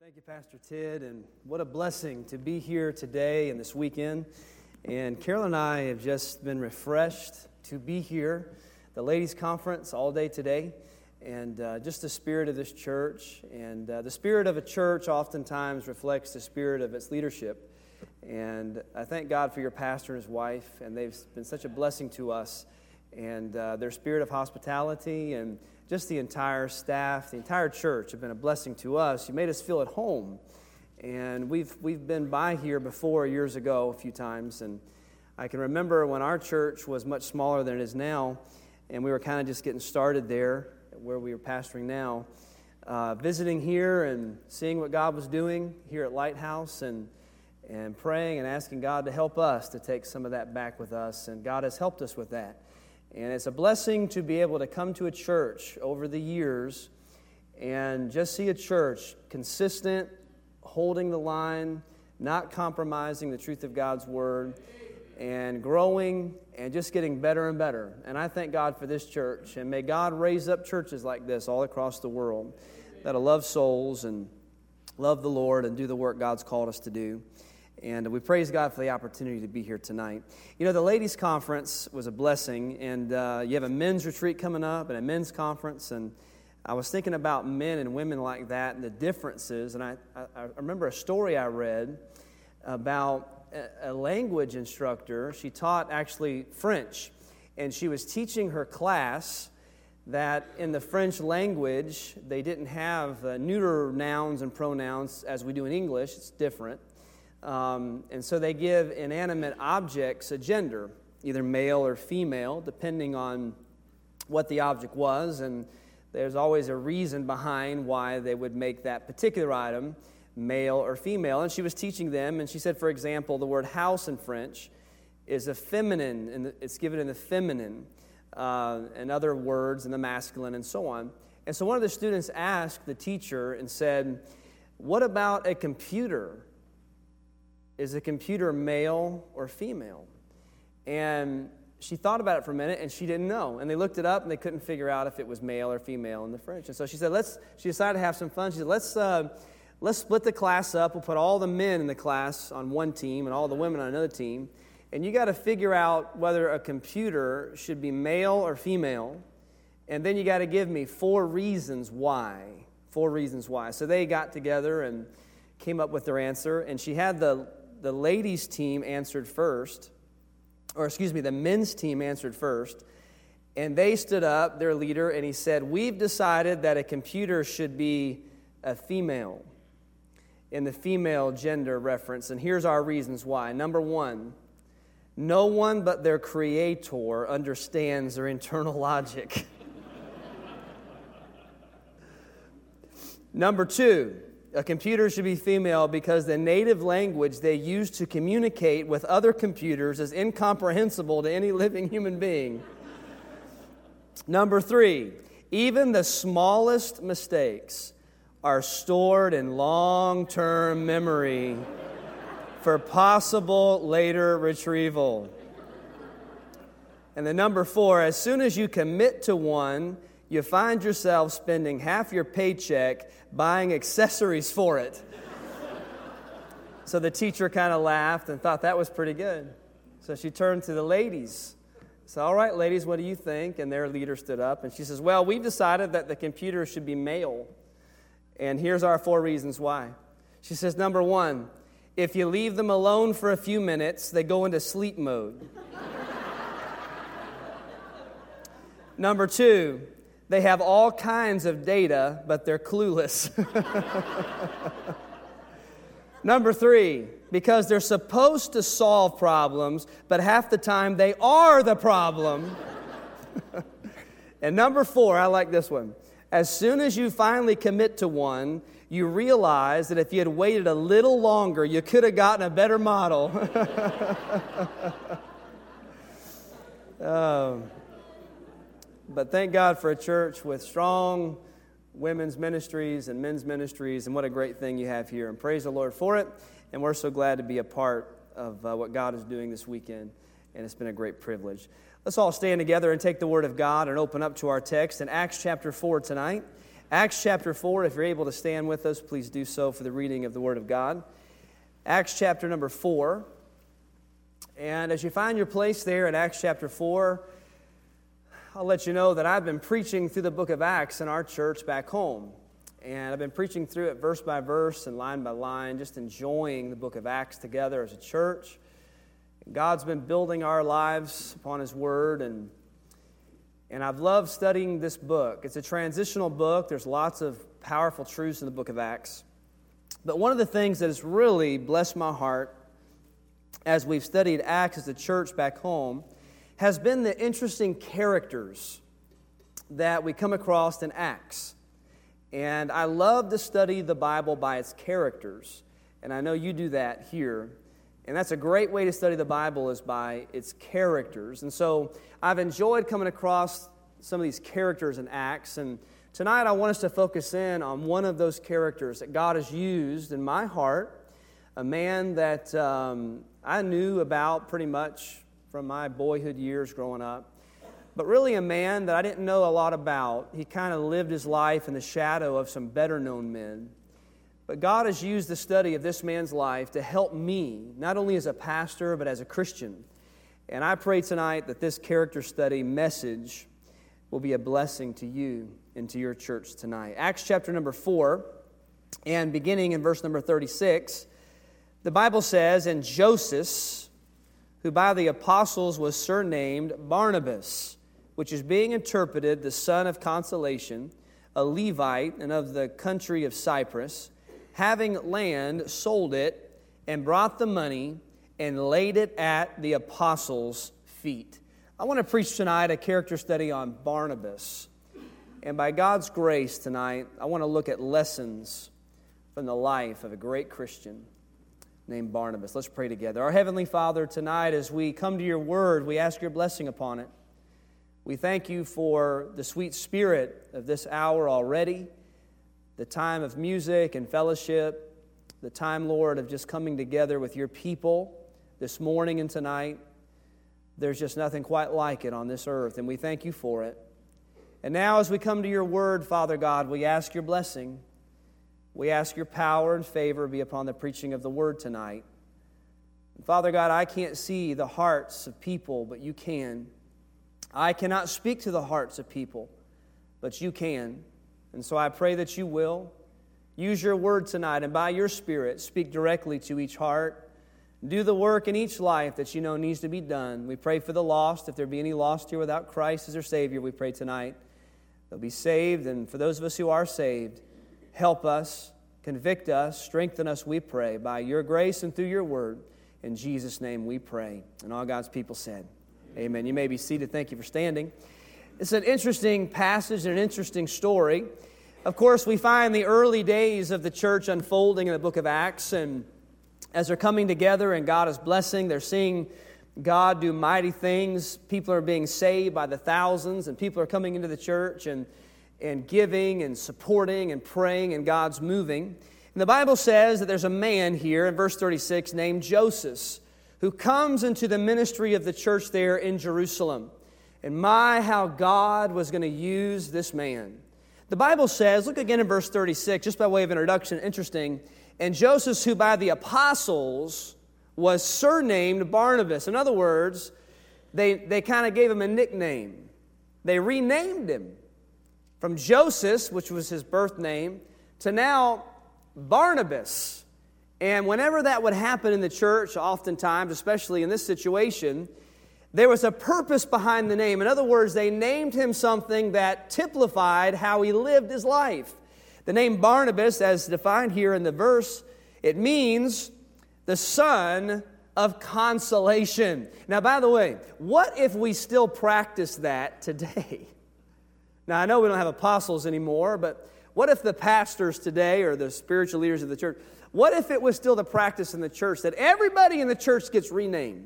Thank you, Pastor Ted, and what a blessing to be here today and this weekend. And Carol and I have just been refreshed to be here, the ladies' conference all day today, and just the spirit of this church. And the spirit of a church oftentimes reflects the spirit of its leadership. And I thank God for your pastor and his wife, and they've been such a blessing to us. And their spirit of hospitality and just the entire staff, the entire church have been a blessing to us. You made us feel at home. And we've been by here before years ago a few times. And I can remember when our church was much smaller than it is now, and we were kind of just getting started there where we are pastoring now, visiting here and seeing what God was doing here at Lighthouse and praying and asking God to help us to take some of that back with us. And God has helped us with that. And it's a blessing to be able to come to a church over the years and just see a church consistent, holding the line, not compromising the truth of God's Word, and growing and just getting better and better. And I thank God for this church. And may God raise up churches like this all across the world that'll love souls and love the Lord and do the work God's called us to do. And we praise God for the opportunity to be here tonight. You know, the ladies' conference was a blessing, and you have a men's retreat coming up and a men's conference, and I was thinking about men and women like that and the differences, and I remember a story I read about a language instructor. She taught actually French, and she was teaching her class that in the French language, they didn't have neuter nouns and pronouns as we do in English. It's different. And so they give inanimate objects a gender, either male or female, depending on what the object was. And there's always a reason behind why they would make that particular item male or female. And she was teaching them, and she said, for example, the word house in French is a feminine, and it's given in the feminine, and other words in the masculine, and so on. And so one of the students asked the teacher and said, what about a computer? Is a computer male or female? And she thought about it for a minute, and she didn't know. And they looked it up, and they couldn't figure out if it was male or female in the French. And so she said, she decided to have some fun. She said, let's split the class up. We'll put all the men in the class on one team and all the women on another team. And you got to figure out whether a computer should be male or female. And then you got to give me 4 reasons why. 4 reasons why. So they got together and came up with their answer. And she had the ladies' team answered first, the men's team answered first, and they stood up, their leader, and he said, we've decided that a computer should be a female, in the female gender reference, and here's our reasons why. Number 1, no one but their creator understands their internal logic. Number 2, a computer should be female because the native language they use to communicate with other computers is incomprehensible to any living human being. Number 3, even the smallest mistakes are stored in long-term memory for possible later retrieval. And then number 4, as soon as you commit to one, you find yourself spending half your paycheck buying accessories for it. So the teacher kind of laughed and thought that was pretty good. So she turned to the ladies. So, all right, ladies, what do you think? And their leader stood up, and she says, well, we've decided that the computer should be male. And here's our 4 reasons why. She says, number 1, if you leave them alone for a few minutes, they go into sleep mode. Number 2, they have all kinds of data, but they're clueless. Number 3, because they're supposed to solve problems, but half the time they are the problem. And number 4, I like this one. As soon as you finally commit to one, you realize that if you had waited a little longer, you could have gotten a better model. But thank God for a church with strong women's ministries and men's ministries, and what a great thing you have here. And praise the Lord for it. And we're so glad to be a part of what God is doing this weekend, and it's been a great privilege. Let's all stand together and take the Word of God and open up to our text in Acts chapter 4 tonight. Acts chapter 4, if you're able to stand with us, please do so for the reading of the Word of God. Acts chapter number 4. And as you find your place there in Acts chapter 4, I'll let you know that I've been preaching through the book of Acts in our church back home. And I've been preaching through it verse by verse and line by line, just enjoying the book of Acts together as a church. God's been building our lives upon His Word, and I've loved studying this book. It's a transitional book. There's lots of powerful truths in the book of Acts. But one of the things that has really blessed my heart as we've studied Acts as a church back home has been the interesting characters that we come across in Acts. And I love to study the Bible by its characters. And I know you do that here. And that's a great way to study the Bible, is by its characters. And so I've enjoyed coming across some of these characters in Acts. And tonight I want us to focus in on one of those characters that God has used in my heart, a man that I knew about pretty much from my boyhood years growing up. But really a man that I didn't know a lot about. He kind of lived his life in the shadow of some better-known men. But God has used the study of this man's life to help me, not only as a pastor, but as a Christian. And I pray tonight that this character study message will be a blessing to you and to your church tonight. Acts chapter number 4, and beginning in verse number 36, the Bible says, "And Joseph, who by the apostles was surnamed Barnabas, which is being interpreted the son of consolation, a Levite, and of the country of Cyprus, having land, sold it, and brought the money, and laid it at the apostles' feet." I want to preach tonight a character study on Barnabas. And by God's grace tonight, I want to look at lessons from the life of a great Christian named Barnabas. Let's pray together. Our Heavenly Father, tonight as we come to your word, we ask your blessing upon it. We thank you for the sweet spirit of this hour already, the time of music and fellowship, the time, Lord, of just coming together with your people this morning and tonight. There's just nothing quite like it on this earth, and we thank you for it. And now as we come to your word, Father God, we ask your blessing. We ask your power and favor be upon the preaching of the word tonight. And Father God, I can't see the hearts of people, but you can. I cannot speak to the hearts of people, but you can. And so I pray that you will use your word tonight, and by your Spirit, speak directly to each heart. Do the work in each life that you know needs to be done. We pray for the lost. If there be any lost here without Christ as their Savior, we pray tonight they'll be saved. And for those of us who are saved, help us, convict us, strengthen us, we pray, by your grace and through your word. In Jesus' name we pray. And all God's people said, amen. You may be seated. Thank you for standing. It's an interesting passage and an interesting story. Of course, we find the early days of the church unfolding in the book of Acts, and as they're coming together and God is blessing, they're seeing God do mighty things. People are being saved by the thousands, and people are coming into the church and giving and supporting and praying, and God's moving. And the Bible says that there's a man here in verse 36 named Joseph who comes into the ministry of the church there in Jerusalem. And my, how God was going to use this man. The Bible says, look again in verse 36, just by way of introduction, interesting. "And Joseph, who by the apostles was surnamed Barnabas." In other words, they kind of gave him a nickname. They renamed him from Joseph, which was his birth name, to now Barnabas. And whenever that would happen in the church, oftentimes, especially in this situation, there was a purpose behind the name. In other words, they named him something that typified how he lived his life. The name Barnabas, as defined here in the verse, it means the son of consolation. Now, by the way, what if we still practice that today? Now, I know we don't have apostles anymore, but what if the pastors today or the spiritual leaders of the church, what if it was still the practice in the church that everybody in the church gets renamed?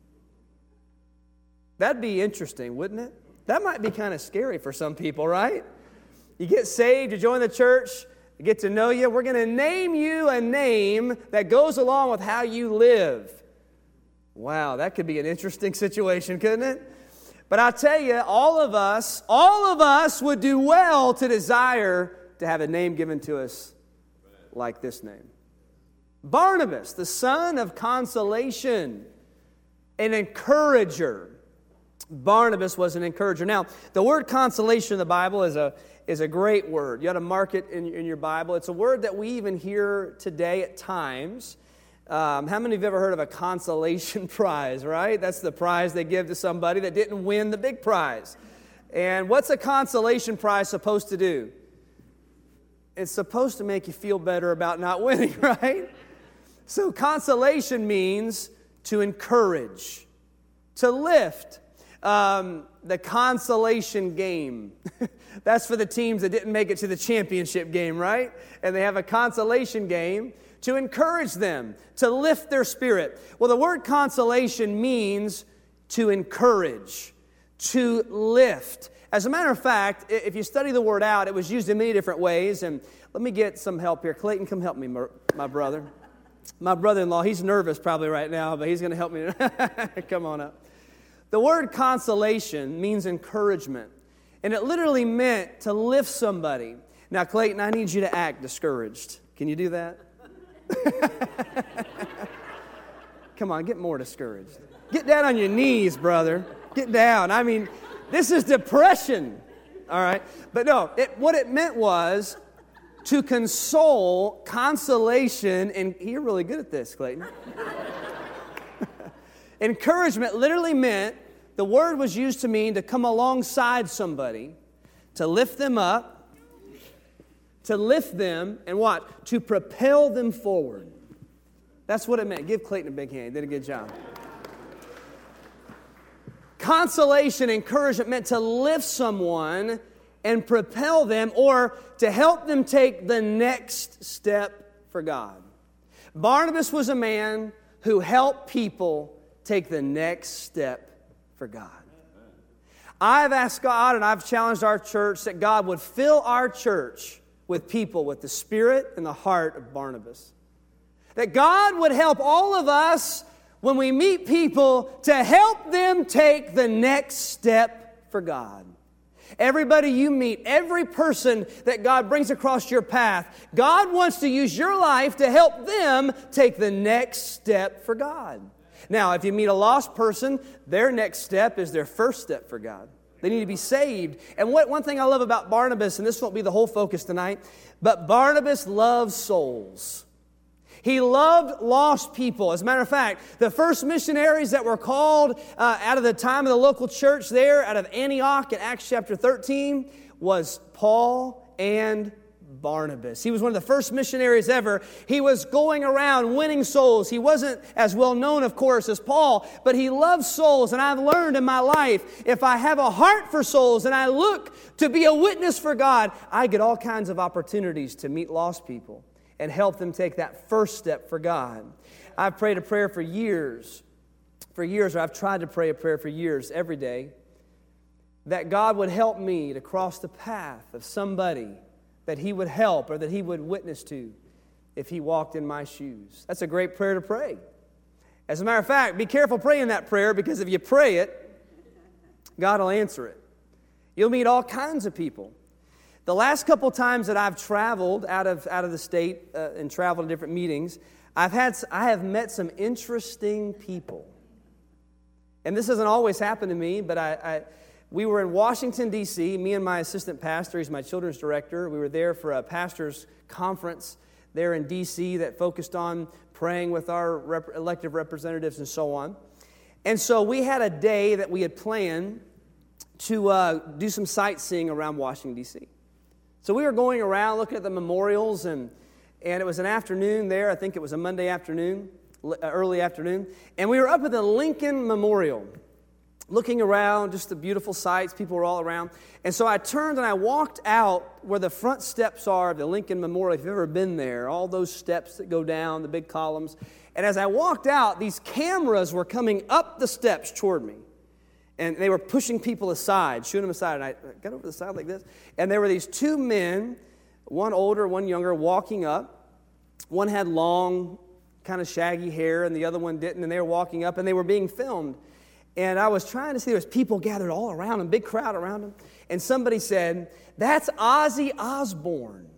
That'd be interesting, wouldn't it? That might be kind of scary for some people, right? You get saved, you join the church, you get to know you. We're going to name you a name that goes along with how you live. Wow, that could be an interesting situation, couldn't it? But I'll tell you, all of us would do well to desire to have a name given to us like this name. Barnabas, the son of consolation, an encourager. Barnabas was an encourager. Now, the word consolation in the Bible is a great word. You ought to mark it in your Bible. It's a word that we even hear today at times. How many of you have ever heard of a consolation prize, right? That's the prize they give to somebody that didn't win the big prize. And what's a consolation prize supposed to do? It's supposed to make you feel better about not winning, right? So consolation means to encourage, to lift. The consolation game. That's for the teams that didn't make it to the championship game, right? And they have a consolation game to encourage them, to lift their spirit. Well, the word consolation means to encourage, to lift. As a matter of fact, if you study the word out, it was used in many different ways. And let me get some help here. Clayton, come help me, my brother. My brother-in-law, he's nervous probably right now, but he's going to help me. Come on up. The word consolation means encouragement, and it literally meant to lift somebody. Now, Clayton, I need you to act discouraged. Can you do that? Come on, get more discouraged. Get down on your knees, brother. Get down. I mean, this is depression, all right? But no, what it meant was to console, consolation, and you're really good at this, Clayton. Encouragement literally meant, the word was used to mean to come alongside somebody, to lift them up, to lift them, and what? To propel them forward. That's what it meant. Give Clayton a big hand. He did a good job. Consolation, encouragement meant to lift someone and propel them, or to help them take the next step for God. Barnabas was a man who helped people take the next step for God. I've asked God, and I've challenged our church, that God would fill our church with people with the spirit and the heart of Barnabas. That God would help all of us, when we meet people, to help them take the next step for God. Everybody you meet, every person that God brings across your path, God wants to use your life to help them take the next step for God. Now, if you meet a lost person, their next step is their first step for God. They need to be saved. And one thing I love about Barnabas, and this won't be the whole focus tonight, but Barnabas loves souls. He loved lost people. As a matter of fact, the first missionaries that were called out of the time of the local church there, out of Antioch in Acts chapter 13, was Paul and Barnabas. He was one of the first missionaries ever. He was going around winning souls. He wasn't as well known, of course, as Paul, but he loved souls. And I've learned in my life, if I have a heart for souls and I look to be a witness for God, I get all kinds of opportunities to meet lost people and help them take that first step for God. I've prayed a prayer for years. Or I've tried to pray a prayer for years, every day, that God would help me to cross the path of somebody that He would help or that He would witness to if He walked in my shoes. That's a great prayer to pray. As a matter of fact, be careful praying that prayer, because if you pray it, God will answer it. You'll meet all kinds of people. The last couple times that I've traveled out of the state and traveled to different meetings, I have met some interesting people. And this doesn't always happen to me, but we were in Washington, D.C., me and my assistant pastor, he's my children's director. We were there for a pastor's conference there in D.C. that focused on praying with our elected representatives and so on. And so we had a day that we had planned to do some sightseeing around Washington, D.C. So we were going around looking at the memorials, and it was an afternoon there. I think it was a Monday afternoon, early afternoon. And we were up at the Lincoln Memorial, looking around, just the beautiful sights. People were all around. And so I turned and I walked out where the front steps are of the Lincoln Memorial. If you've ever been there, all those steps that go down, the big columns. And as I walked out, these cameras were coming up the steps toward me. And they were pushing people aside, shooting them aside. And I got over the side like this. And there were these two men, one older, one younger, walking up. One had long, kind of shaggy hair, and the other one didn't. And they were walking up, and they were being filmed. And I was trying to see, there was people gathered all around him, big crowd around him. And somebody said, "That's Ozzy Osbourne."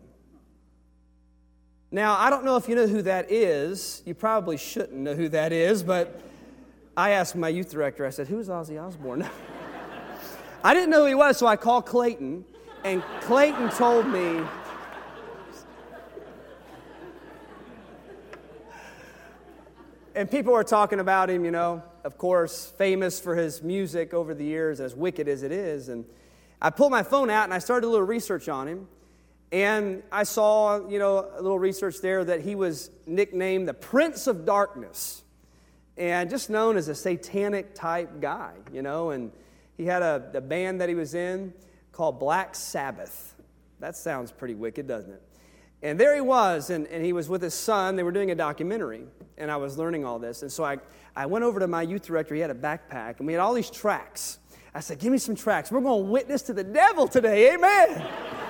Now, I don't know if you know who that is. You probably shouldn't know who that is, but I asked my youth director, I said, "Who's Ozzy Osbourne?" I didn't know who he was, so I called Clayton, and Clayton told me, and people were talking about him, of course, famous for his music over the years, as wicked as it is. And I pulled my phone out and I started a little research on him. And I saw, a little research there that he was nicknamed the Prince of Darkness. And just known as a satanic type guy, And he had a band that he was in called Black Sabbath. That sounds pretty wicked, doesn't it? And there he was, and he was with his son. They were doing a documentary, and I was learning all this. And so I went over to my youth director. He had a backpack, and we had all these tracts. I said, "Give me some tracts. We're going to witness to the devil today. Amen."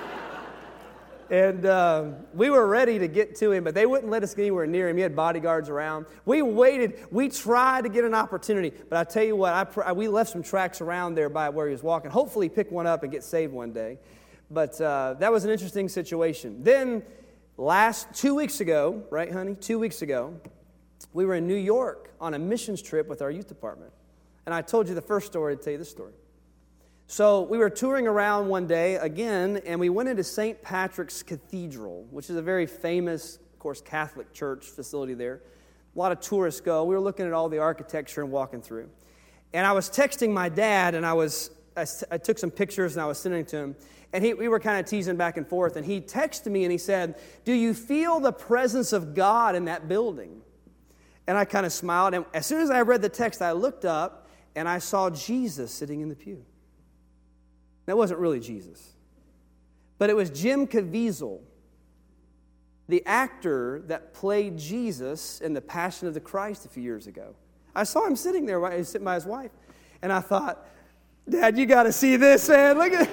And we were ready to get to him, but they wouldn't let us get anywhere near him. He had bodyguards around. We waited. We tried to get an opportunity. But I tell you what, we left some tracts around there by where he was walking. Hopefully pick one up and get saved one day. But that was an interesting situation. Then 2 weeks ago, right, honey? 2 weeks ago, we were in New York on a missions trip with our youth department. And I told you the first story, I'd tell you this story. So we were touring around one day again, and we went into St. Patrick's Cathedral, which is a very famous, of course, Catholic church facility there. A lot of tourists go. We were looking at all the architecture and walking through. And I was texting my dad, and I took some pictures, and I was sending to him. And we were kind of teasing back and forth, and he texted me, and he said, "Do you feel the presence of God in that building?" And I kind of smiled, and as soon as I read the text, I looked up, and I saw Jesus sitting in the pew. That wasn't really Jesus, but it was Jim Caviezel, the actor that played Jesus in The Passion of the Christ a few years ago. I saw him sitting there, he was sitting by his wife, and I thought, "Dad, you got to see this, man. Look at it."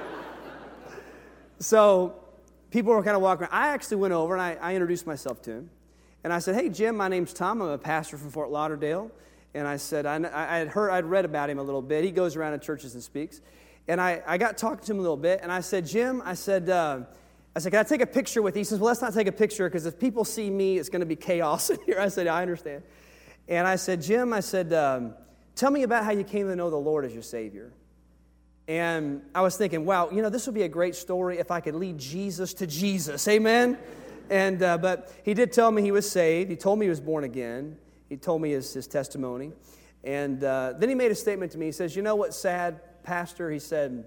So people were kind of walking around. I actually went over and I introduced myself to him. And I said, "Hey, Jim, my name's Tom. I'm a pastor from Fort Lauderdale." And I said, I'd read about him a little bit. He goes around in churches and speaks. And I got talking to him a little bit. And I said, "Jim," I said, "Can I take a picture with you?" He says, "Well, let's not take a picture because if people see me, it's going to be chaos in here." I said, "I understand." And I said, "Jim," I said, "tell me about how you came to know the Lord as your Savior." And I was thinking, wow, this would be a great story if I could lead Jesus to Jesus. Amen? And but he did tell me he was saved. He told me he was born again. He told me his testimony. And then he made a statement to me. He says, "You know what's sad, Pastor?" He said,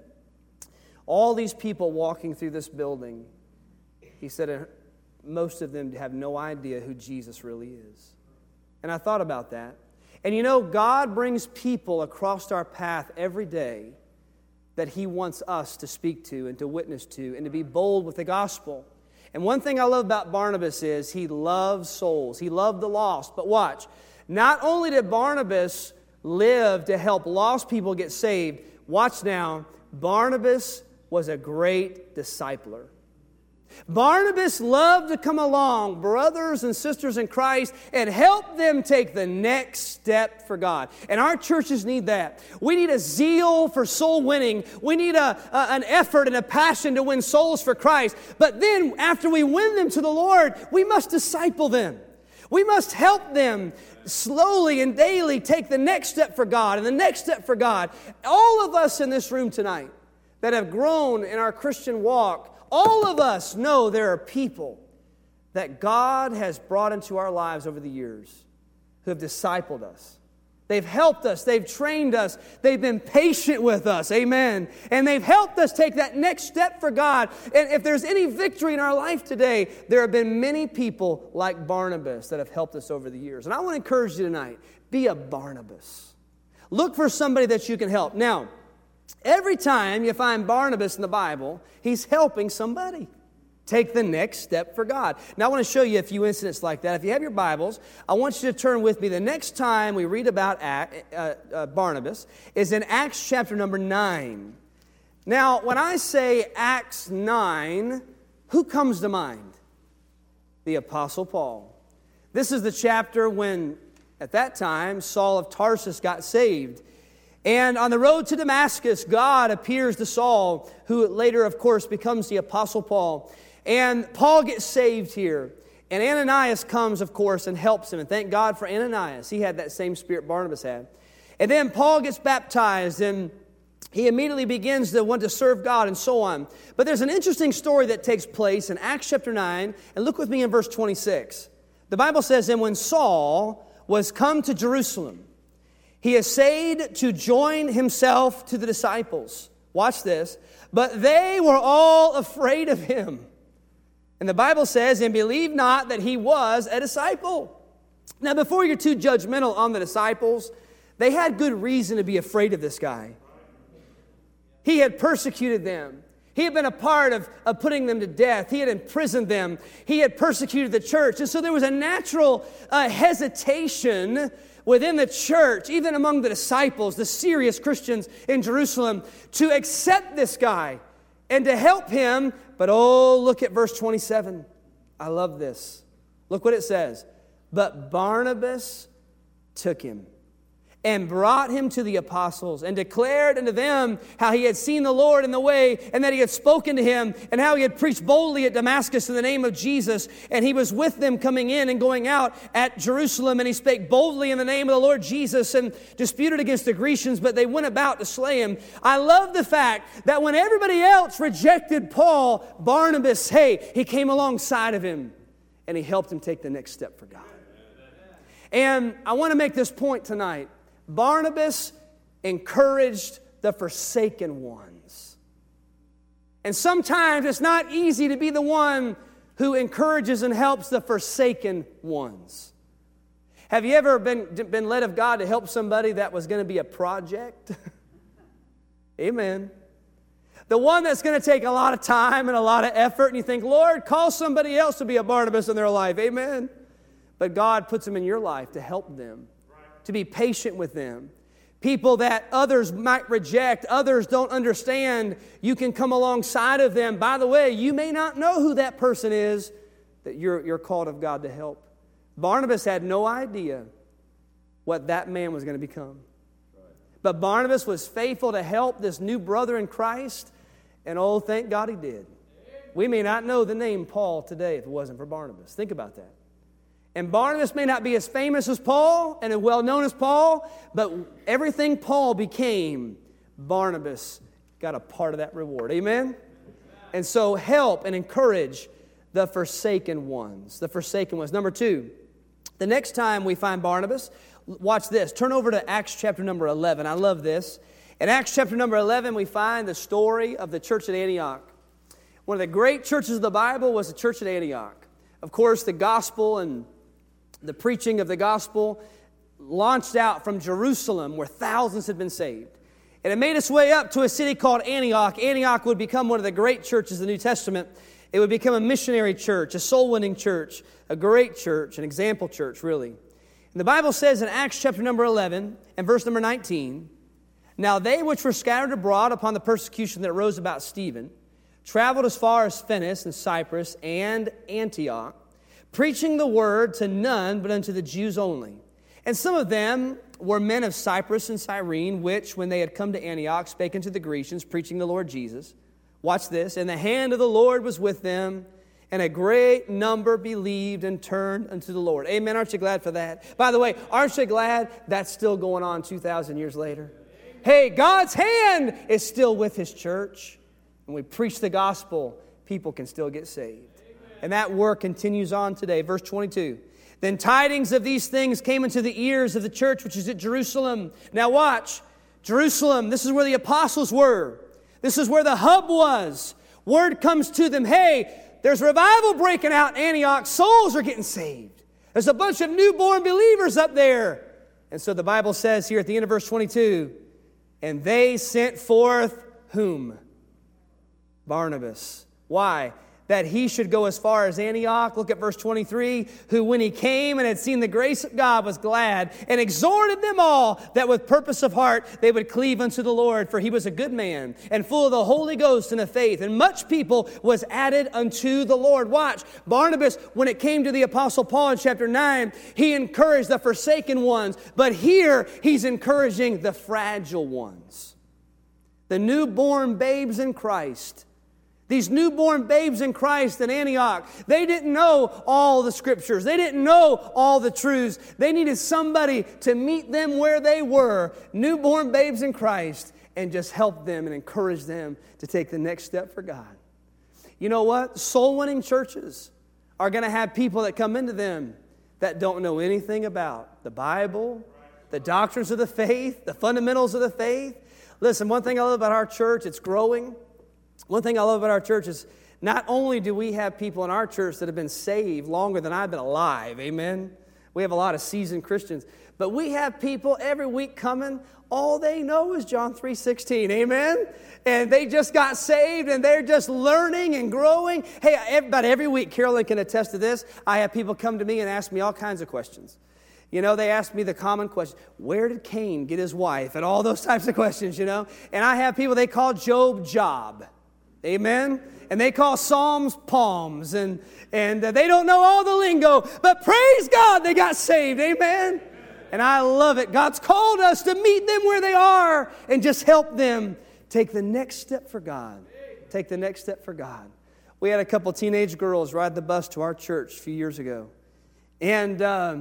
"All these people walking through this building," he said, "most of them have no idea who Jesus really is." And I thought about that. And God brings people across our path every day that He wants us to speak to and to witness to and to be bold with the gospel. And one thing I love about Barnabas is he loves souls. He loved the lost. But watch, not only did Barnabas live to help lost people get saved, watch now, Barnabas was a great discipler. Barnabas loved to come along, brothers and sisters in Christ, and help them take the next step for God. And our churches need that. We need a zeal for soul winning. We need an effort and a passion to win souls for Christ. But then, after we win them to the Lord, we must disciple them. We must help them slowly and daily take the next step for God and the next step for God. All of us in this room tonight that have grown in our Christian walk, all of us know there are people that God has brought into our lives over the years who have discipled us. They've helped us. They've trained us. They've been patient with us. Amen. And they've helped us take that next step for God. And if there's any victory in our life today, there have been many people like Barnabas that have helped us over the years. And I want to encourage you tonight, be a Barnabas. Look for somebody that you can help. Now, every time you find Barnabas in the Bible, he's helping somebody take the next step for God. Now, I want to show you a few incidents like that. If you have your Bibles, I want you to turn with me. The next time we read about Barnabas is in Acts chapter number 9. Now, when I say Acts 9, who comes to mind? The Apostle Paul. This is the chapter when, at that time, Saul of Tarsus got saved. And on the road to Damascus, God appears to Saul, who later, of course, becomes the Apostle Paul. And Paul gets saved here. And Ananias comes, of course, and helps him. And thank God for Ananias. He had that same spirit Barnabas had. And then Paul gets baptized, and he immediately begins to want to serve God and so on. But there's an interesting story that takes place in Acts chapter 9. And look with me in verse 26. The Bible says, "And when Saul was come to Jerusalem, he essayed to join himself to the disciples." Watch this. "But they were all afraid of him. And the Bible says, and believed not that he was a disciple." Now, before you're too judgmental on the disciples, they had good reason to be afraid of this guy. He had persecuted them. He had been a part of putting them to death. He had imprisoned them. He had persecuted the church. And so there was a natural hesitation within the church, even among the disciples, the serious Christians in Jerusalem, to accept this guy and to help him. But oh, look at verse 27. I love this. Look what it says. "But Barnabas took him and brought him to the apostles, and declared unto them how he had seen the Lord in the way, and that he had spoken to him, and how he had preached boldly at Damascus in the name of Jesus. And he was with them coming in and going out at Jerusalem, and he spake boldly in the name of the Lord Jesus, and disputed against the Grecians, but they went about to slay him." I love the fact that when everybody else rejected Paul, Barnabas, he came alongside of him, and he helped him take the next step for God. And I want to make this point tonight. Barnabas encouraged the forsaken ones. And sometimes it's not easy to be the one who encourages and helps the forsaken ones. Have you ever been led of God to help somebody that was going to be a project? Amen. The one that's going to take a lot of time and a lot of effort, and you think, "Lord, call somebody else to be a Barnabas in their life." Amen. But God puts them in your life to help them, to be patient with them. People that others might reject, others don't understand, you can come alongside of them. By the way, you may not know who that person is that you're called of God to help. Barnabas had no idea what that man was going to become. But Barnabas was faithful to help this new brother in Christ, and oh, thank God he did. We may not know the name Paul today if it wasn't for Barnabas. Think about that. And Barnabas may not be as famous as Paul and as well known as Paul, but everything Paul became, Barnabas got a part of that reward. Amen? And so help and encourage the forsaken ones. The forsaken ones. Number 2, the next time we find Barnabas, watch this. Turn over to Acts chapter number 11. I love this. In Acts chapter number 11, we find the story of the church at Antioch. One of the great churches of the Bible was the church at Antioch. Of course, the gospel and the preaching of the gospel launched out from Jerusalem, where thousands had been saved. And it made its way up to a city called Antioch. Antioch would become one of the great churches of the New Testament. It would become a missionary church, a soul-winning church, a great church, an example church, really. And the Bible says in Acts chapter number 11 and verse number 19, "Now they which were scattered abroad upon the persecution that arose about Stephen traveled as far as Phoenice and Cyprus and Antioch, preaching the word to none but unto the Jews only. And some of them were men of Cyprus and Cyrene, which, when they had come to Antioch, spake unto the Grecians, preaching the Lord Jesus." Watch this. "And the hand of the Lord was with them, and a great number believed and turned unto the Lord." Amen. Aren't you glad for that? By the way, aren't you glad that's still going on 2,000 years later? Hey, God's hand is still with His church. When we preach the gospel, people can still get saved. And that work continues on today. Verse 22. "Then tidings of these things came into the ears of the church which is at Jerusalem." Now watch. Jerusalem, this is where the apostles were. This is where the hub was. Word comes to them, hey, there's revival breaking out in Antioch. Souls are getting saved. There's a bunch of newborn believers up there. And so the Bible says here at the end of verse 22, "And they sent forth" whom? Barnabas. Why? that he should go as far as Antioch. Look at verse 23. Who, when he came and had seen the grace of God, was glad and exhorted them all that with purpose of heart they would cleave unto the Lord. For he was a good man and full of the Holy Ghost and of faith. And much people was added unto the Lord. Watch, Barnabas, when it came to the Apostle Paul in chapter 9, he encouraged the forsaken ones. But here he's encouraging the fragile ones. The newborn babes in Christ. These newborn babes in Christ in Antioch, they didn't know all the scriptures. They didn't know all the truths. They needed somebody to meet them where they were, newborn babes in Christ, and just help them and encourage them to take the next step for God. You know what? Soul-winning churches are going to have people that come into them that don't know anything about the Bible, the doctrines of the faith, the fundamentals of the faith. Listen, one thing I love about our church, it's growing. One thing I love about our church is not only do we have people in our church that have been saved longer than I've been alive, amen? We have a lot of seasoned Christians. But we have people every week coming, all they know is John 3:16, amen? And they just got saved and they're just learning and growing. Hey, about every week, Carolyn can attest to this, I have people come to me and ask me all kinds of questions. You know, they ask me the common question, where did Cain get his wife? And all those types of questions, you know. And I have people, they call Job Job. Amen? And they call Psalms palms. And they don't know all the lingo. But praise God, they got saved. Amen? And I love it. God's called us to meet them where they are and just help them take the next step for God. Take the next step for God. We had a couple teenage girls ride the bus to our church a few years ago. And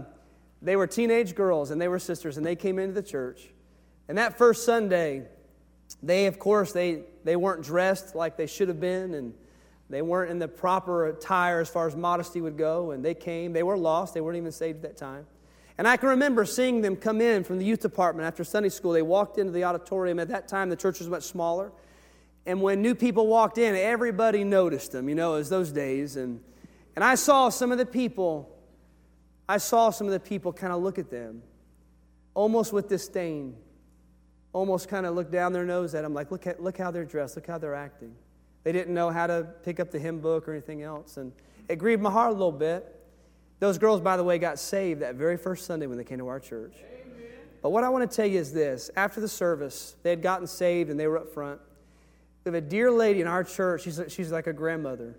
they were teenage girls, and they were sisters, and they came into the church. And that first Sunday, they, of course, they weren't dressed like they should have been, and they weren't in the proper attire as far as modesty would go, and they came. They were lost. They weren't even saved at that time. And I can remember seeing them come in from the youth department after Sunday school. They walked into the auditorium. At that time, the church was much smaller. And when new people walked in, everybody noticed them. You know, it was those days. And I saw some of the people kind of look at them, almost with disdain, almost kind of look down their nose at them, like, look how they're dressed, look how they're acting. They didn't know how to pick up the hymn book or anything else, and it grieved my heart a little bit. Those girls, by the way, got saved that very first Sunday when they came to our church. Amen. But what I want to tell you is this. After the service, they had gotten saved and they were up front. We have a dear lady in our church. She's like a grandmother.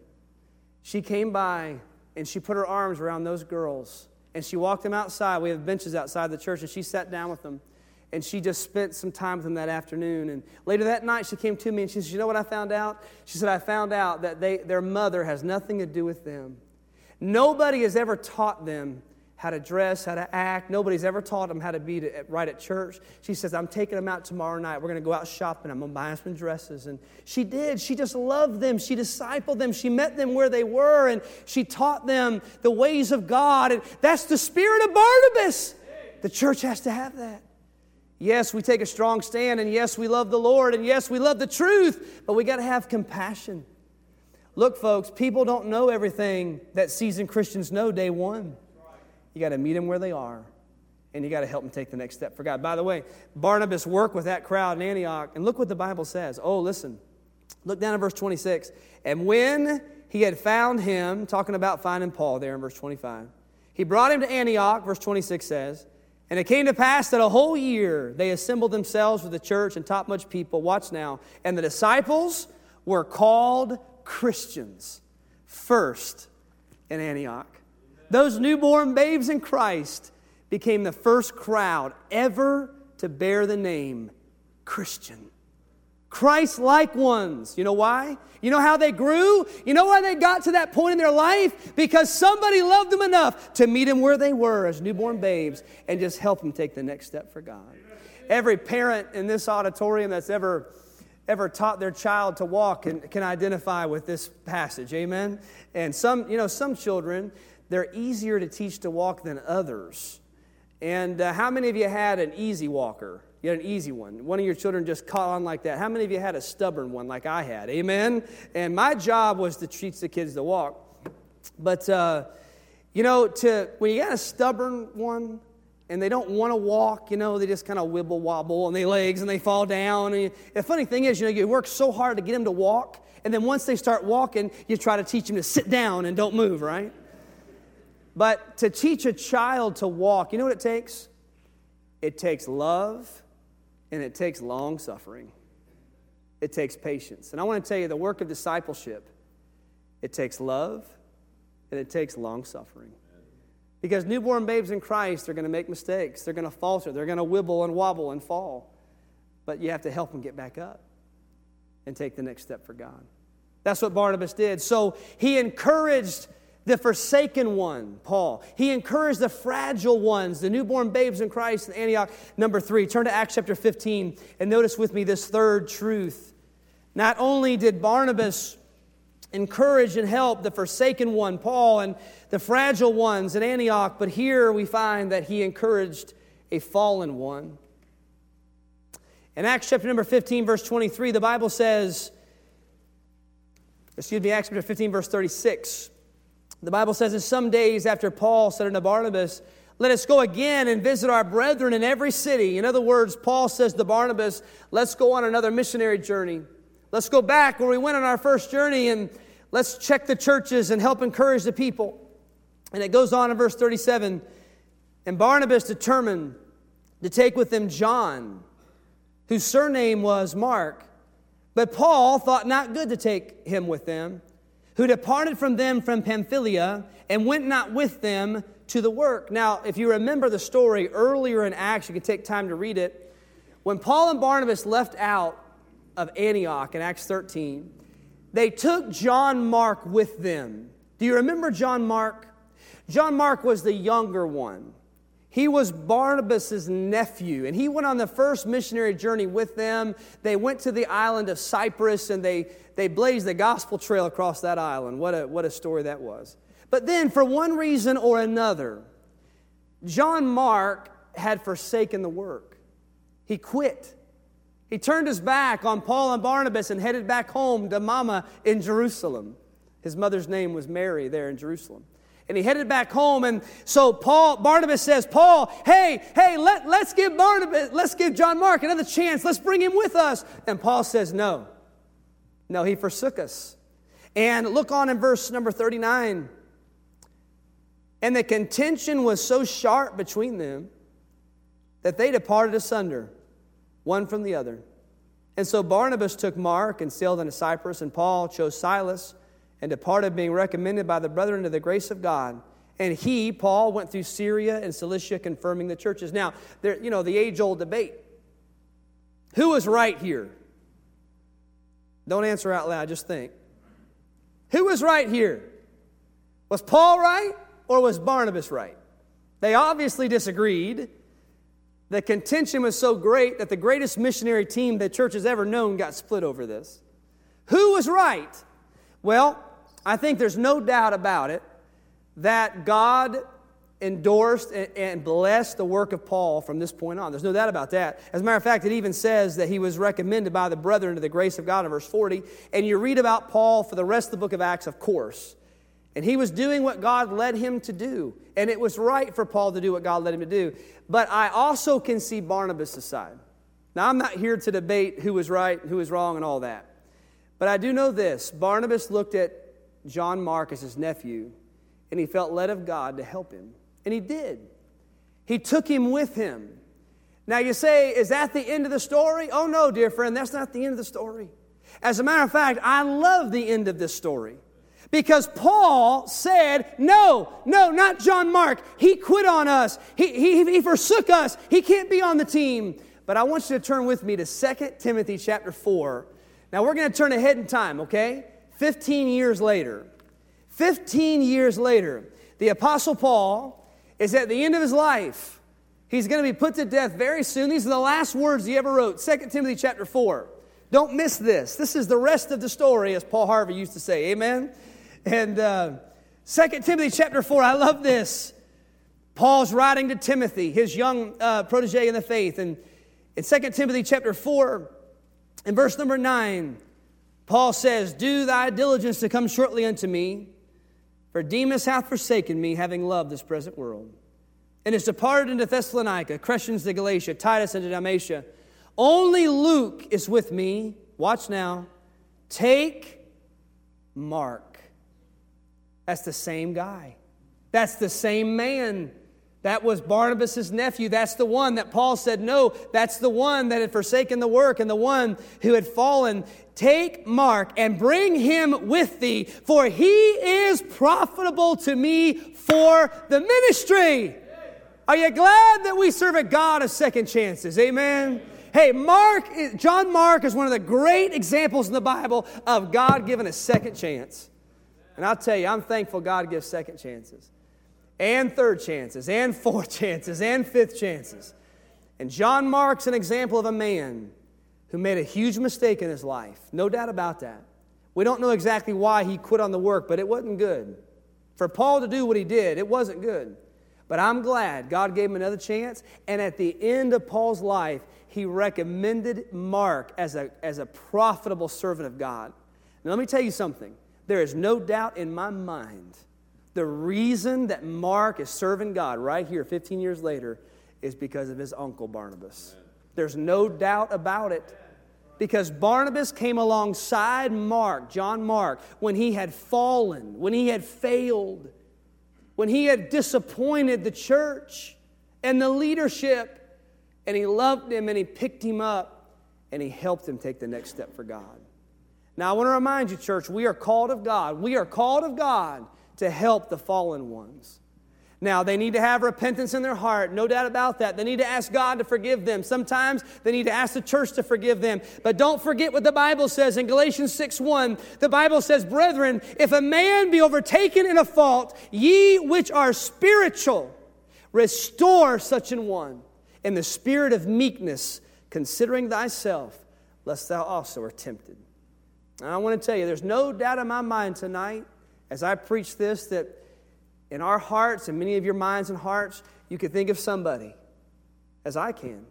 She came by and she put her arms around those girls and she walked them outside. We have benches outside the church, and she sat down with them. And she just spent some time with them that afternoon. And later that night, she came to me and she said, you know what I found out? She said, I found out that their mother has nothing to do with them. Nobody has ever taught them how to dress, how to act. Nobody's ever taught them how to be right at church. She says, I'm taking them out tomorrow night. We're going to go out shopping. I'm going to buy them some dresses. And she did. She just loved them. She discipled them. She met them where they were, and she taught them the ways of God. And that's the spirit of Barnabas. The church has to have that. Yes, we take a strong stand, and yes, we love the Lord, and yes, we love the truth, but we got to have compassion. Look, folks, people don't know everything that seasoned Christians know day one. You got to meet them where they are, and you got to help them take the next step for God. By the way, Barnabas worked with that crowd in Antioch, and look what the Bible says. Oh, listen. Look down at verse 26. And when he had found him, talking about finding Paul there in verse 25, he brought him to Antioch, verse 26 says, and it came to pass that a whole year they assembled themselves with the church and taught much people. Watch now. And the disciples were called Christians first in Antioch. Those newborn babes in Christ became the first crowd ever to bear the name Christian. Christ-like ones. You know why? You know how they grew? You know why they got to that point in their life? Because somebody loved them enough to meet them where they were as newborn babes and just help them take the next step for God. Every parent in this auditorium that's ever taught their child to walk can identify with this passage. Amen? And some children, they're easier to teach to walk than others. And how many of you had an easy walker? You had an easy one. One of your children just caught on like that. How many of you had a stubborn one like I had? Amen? And my job was to teach the kids to walk. But, when you got a stubborn one and they don't want to walk, they just kind of wibble wobble on their legs and they fall down. And the funny thing is, you work so hard to get them to walk, And then once they start walking, you try to teach them to sit down and don't move, right? But to teach a child to walk, you know what it takes? It takes love and it takes long suffering. It takes patience. And I want to tell you, the work of discipleship, it takes love and it takes long suffering. Because newborn babes in Christ are going to make mistakes. They're going to falter. They're going to wibble and wobble and fall. But you have to help them get back up and take the next step for God. That's what Barnabas did. So he encouraged the forsaken one, Paul. He encouraged the fragile ones, the newborn babes in Christ in Antioch. Number 3, turn to Acts chapter 15 and notice with me this third truth. Not only did Barnabas encourage and help the forsaken one, Paul, and the fragile ones in Antioch, but here we find that he encouraged a fallen one. In Acts chapter number 15, verse 23, the Bible says, Acts chapter 15, verse 36, the Bible says, "In some days after Paul said unto Barnabas, let us go again and visit our brethren in every city." In other words, Paul says to Barnabas, let's go on another missionary journey. Let's go back where we went on our first journey and let's check the churches and help encourage the people. And it goes on in verse 37, "And Barnabas determined to take with them John, whose surname was Mark. But Paul thought not good to take him with them, who departed from them from Pamphylia, and went not with them to the work." Now, if you remember the story earlier in Acts, you can take time to read it. When Paul and Barnabas left out of Antioch in Acts 13, they took John Mark with them. Do you remember John Mark? John Mark was the younger one. He was Barnabas' nephew, and he went on the first missionary journey with them. They went to the island of Cyprus, and they blazed the gospel trail across that island. What a story that was. But then, for one reason or another, John Mark had forsaken the work. He quit. He turned his back on Paul and Barnabas and headed back home to Mama in Jerusalem. His mother's name was Mary there in Jerusalem. And he headed back home, and so Barnabas says, "Paul, hey, let's give John Mark another chance. Let's bring him with us." And Paul says, no, he forsook us. And look on in verse number 39. "And the contention was so sharp between them that they departed asunder, one from the other. And so Barnabas took Mark and sailed into Cyprus, and Paul chose Silas and departed, being recommended by the brethren to the grace of God. And he, Paul, went through Syria and Cilicia, confirming the churches." Now, the age-old debate. Who was right here? Don't answer out loud, just think. Who was right here? Was Paul right or was Barnabas right? They obviously disagreed. The contention was so great that the greatest missionary team the church has ever known got split over this. Who was right? Well, I think there's no doubt about it that God endorsed and blessed the work of Paul from this point on. There's no doubt about that. As a matter of fact, it even says that he was recommended by the brethren to the grace of God in verse 40. And you read about Paul for the rest of the book of Acts, of course. And he was doing what God led him to do. And it was right for Paul to do what God led him to do. But I also can see Barnabas' side. Now, I'm not here to debate who was right and who was wrong and all that. But I do know this. Barnabas looked at John Mark as his nephew, and he felt led of God to help him. And he did. He took him with him. Now you say, is that the end of the story? Oh no, dear friend, that's not the end of the story. As a matter of fact, I love the end of this story. Because Paul said, no, not John Mark. He quit on us. He forsook us. He can't be on the team. But I want you to turn with me to 2 Timothy chapter 4. Now we're going to turn ahead in time, okay? 15 years later. 15 years later, the Apostle Paul is at the end of his life. He's going to be put to death very soon. These are the last words he ever wrote. 2 Timothy chapter 4. Don't miss this. This is the rest of the story, as Paul Harvey used to say. Amen? And 2 Timothy chapter 4, I love this. Paul's writing to Timothy, his young protege in the faith. And in 2 Timothy chapter 4, in verse number 9, Paul says, "Do thy diligence to come shortly unto me, for Demas hath forsaken me, having loved this present world, and is departed into Thessalonica, Crescens to Galatia, Titus into Dalmatia. Only Luke is with me." Watch now. "Take Mark. That's the same guy. That's the same man. That was Barnabas' nephew. That's the one that Paul said, no, that's the one that had forsaken the work and the one who had fallen. Take Mark and bring him with thee, for he is profitable to me for the ministry. Are you glad that we serve a God of second chances? Amen. Hey, John Mark is one of the great examples in the Bible of God giving a second chance. And I'll tell you, I'm thankful God gives second chances, and third chances, and fourth chances, and fifth chances. And John Mark's an example of a man who made a huge mistake in his life. No doubt about that. We don't know exactly why he quit on the work, but it wasn't good. For Paul to do what he did, it wasn't good. But I'm glad God gave him another chance, and at the end of Paul's life, he recommended Mark as a profitable servant of God. Now let me tell you something. There is no doubt in my mind the reason that Mark is serving God right here 15 years later is because of his uncle Barnabas. Amen. There's no doubt about it. Because Barnabas came alongside Mark, John Mark, when he had fallen, when he had failed, when he had disappointed the church and the leadership. And he loved him and he picked him up and he helped him take the next step for God. Now I want to remind you, church, we are called of God. We are called of God to help the fallen ones. Now, they need to have repentance in their heart, no doubt about that. They need to ask God to forgive them. Sometimes they need to ask the church to forgive them. But don't forget what the Bible says in Galatians 6:1. The Bible says, brethren, if a man be overtaken in a fault, ye which are spiritual, restore such an one in the spirit of meekness, considering thyself, lest thou also are tempted. And I want to tell you, there's no doubt in my mind tonight, as I preach this, that in our hearts and many of your minds and hearts, you could think of somebody, as I can,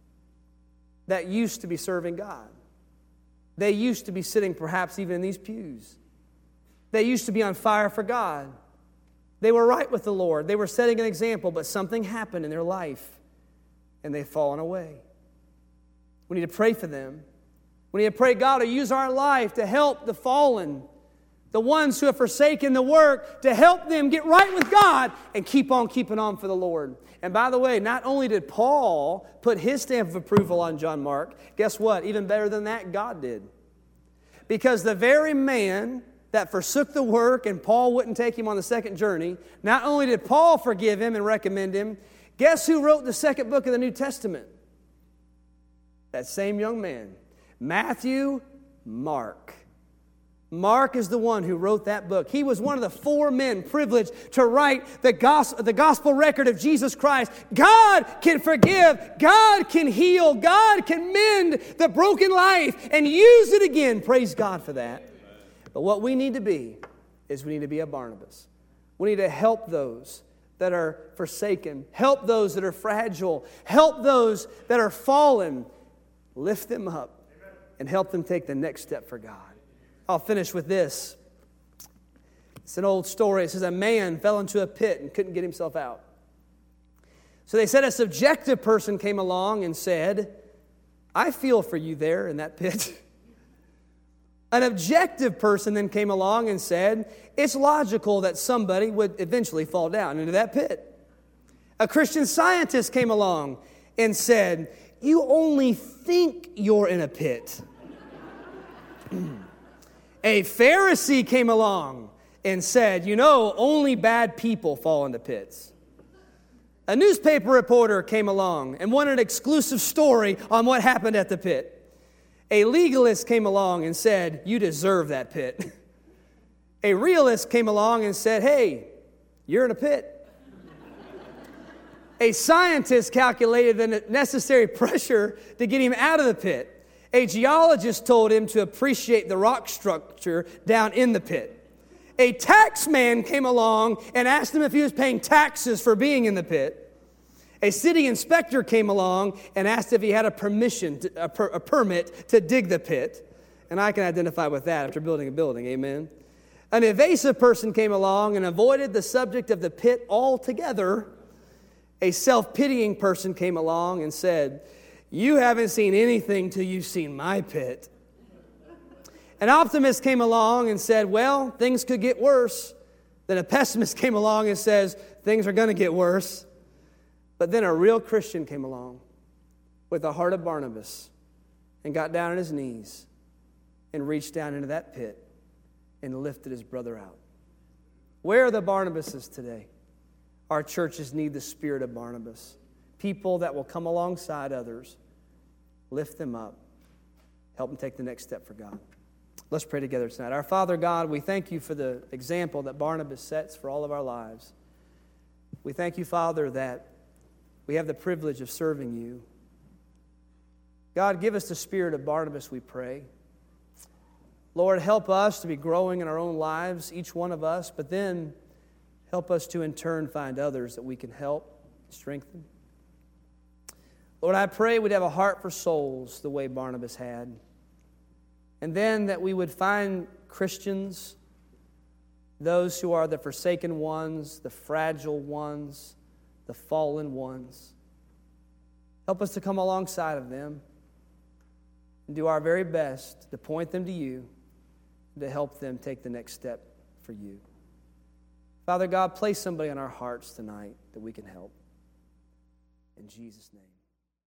that used to be serving God. They used to be sitting perhaps even in these pews. They used to be on fire for God. They were right with the Lord. They were setting an example, but something happened in their life, and they've fallen away. We need to pray for them. We need to pray God to use our life to help the fallen, the ones who have forsaken the work, to help them get right with God and keep on keeping on for the Lord. And by the way, not only did Paul put his stamp of approval on John Mark, guess what? Even better than that, God did. Because the very man that forsook the work and Paul wouldn't take him on the second journey, not only did Paul forgive him and recommend him, guess who wrote the second book of the New Testament? That same young man. Matthew, Mark. Mark is the one who wrote that book. He was one of the 4 men privileged to write the gospel record of Jesus Christ. God can forgive. God can heal. God can mend the broken life and use it again. Praise God for that. But what we need to be is we need to be a Barnabas. We need to help those that are forsaken. Help those that are fragile. Help those that are fallen. Lift them up and help them take the next step for God. I'll finish with this. It's an old story. It says a man fell into a pit and couldn't get himself out. So they said a subjective person came along and said, I feel for you there in that pit. An objective person then came along and said, it's logical that somebody would eventually fall down into that pit. A Christian scientist came along and said, you only think you're in a pit. A Pharisee came along and said, only bad people fall into pits. A newspaper reporter came along and wanted an exclusive story on what happened at the pit. A legalist came along and said, you deserve that pit. A realist came along and said, hey, you're in a pit. A scientist calculated the necessary pressure to get him out of the pit. A geologist told him to appreciate the rock structure down in the pit. A tax man came along and asked him if he was paying taxes for being in the pit. A city inspector came along and asked if he had a permit to dig the pit. And I can identify with that after building a building, amen. An evasive person came along and avoided the subject of the pit altogether. A self-pitying person came along and said, you haven't seen anything till you've seen my pit. An optimist came along and said, well, things could get worse. Then a pessimist came along and says, things are going to get worse. But then a real Christian came along with the heart of Barnabas and got down on his knees and reached down into that pit and lifted his brother out. Where are the Barnabases today? Our churches need the spirit of Barnabas. People that will come alongside others, lift them up, help them take the next step for God. Let's pray together tonight. Our Father God, we thank you for the example that Barnabas sets for all of our lives. We thank you, Father, that we have the privilege of serving you. God, give us the spirit of Barnabas, we pray. Lord, help us to be growing in our own lives, each one of us, but then help us to in turn find others that we can help, strengthen. Lord, I pray we'd have a heart for souls the way Barnabas had. And then that we would find Christians, those who are the forsaken ones, the fragile ones, the fallen ones. Help us to come alongside of them and do our very best to point them to you, to help them take the next step for you. Father God, place somebody on our hearts tonight that we can help. In Jesus' name.